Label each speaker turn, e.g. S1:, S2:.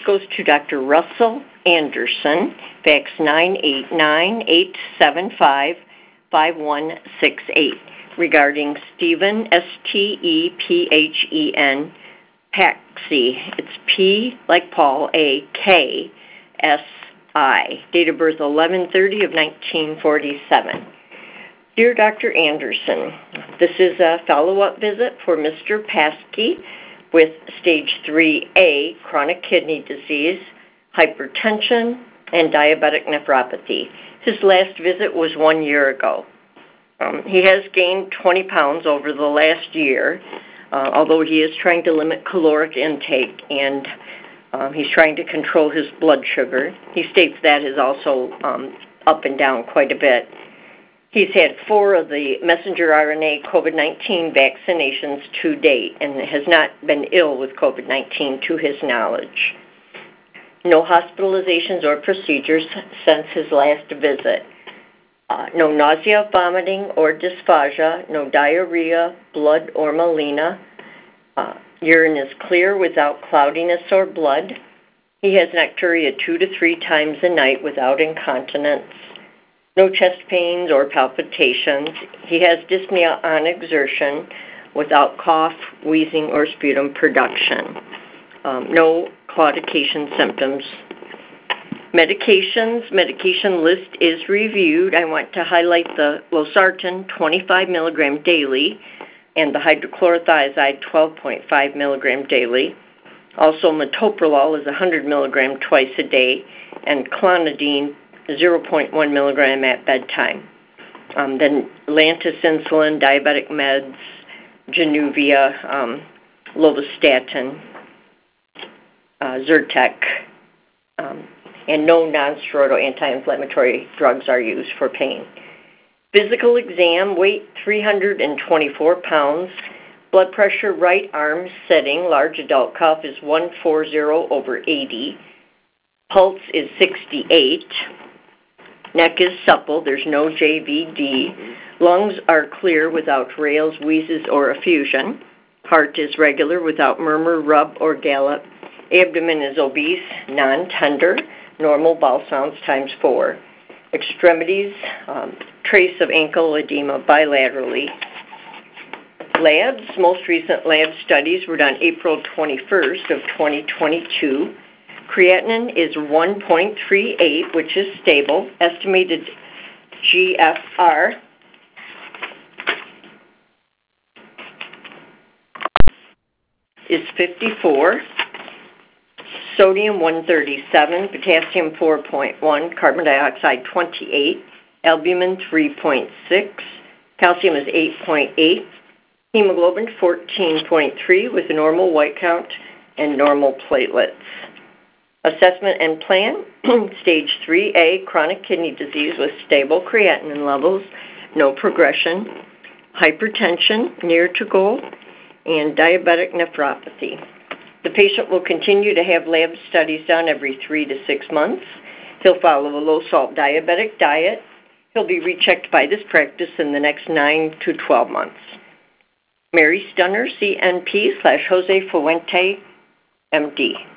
S1: goes to Dr. Russell Anderson, fax 989-875-5168, regarding Stephen, Stephen, Paxi. It's P like Paul, A, K, S, I. Date of birth 11/30 of 1947. Dear Dr. Anderson, this is a follow-up visit for Mr. Paskey with stage 3A chronic kidney disease, hypertension, and diabetic nephropathy. His last visit was 1 year ago. He has gained 20 pounds over the last year, although he is trying to limit caloric intake and he's trying to control his blood sugar. He states that is also up and down quite a bit. He's had 4 of the messenger RNA COVID-19 vaccinations to date and has not been ill with COVID-19 to his knowledge. No hospitalizations or procedures since his last visit. No nausea, vomiting, or dysphagia. No diarrhea, blood, or melena. Urine is clear without cloudiness or blood. He has nocturia 2 to 3 times a night without incontinence. No chest pains or palpitations. He has dyspnea on exertion without cough, wheezing, or sputum production. No claudication symptoms. Medication list is reviewed. I want to highlight the losartan 25 milligram daily and the hydrochlorothiazide 12.5 milligram daily. Also, metoprolol is 100 milligram twice a day, and clonidine 0.1 milligram at bedtime. Then Lantus insulin, diabetic meds, Januvia, lovastatin, Zyrtec, and no non-steroidal anti-inflammatory drugs are used for pain. Physical exam, weight 324 pounds, blood pressure right arm setting, large adult cuff is 140/80, pulse is 68, neck is supple, there's no JVD, lungs are clear without rales, wheezes, or effusion, heart is regular without murmur, rub, or gallop, abdomen is obese, non-tender, normal bowel sounds ×4. Extremities, trace of ankle edema bilaterally. Labs, most recent lab studies were done April 21st of 2022. Creatinine is 1.38, which is stable. Estimated GFR is 54. Sodium 137, potassium 4.1, carbon dioxide 28, albumin 3.6, calcium is 8.8, hemoglobin 14.3 with a normal white count and normal platelets. Assessment and plan, stage 3A, chronic kidney disease with stable creatinine levels, no progression, hypertension near to goal, and diabetic nephropathy. The patient will continue to have lab studies done every 3 to 6 months. He'll follow a low-salt diabetic diet. He'll be rechecked by this practice in the next 9 to 12 months. Mary Stunner, CNP /Jose Fuente, MD.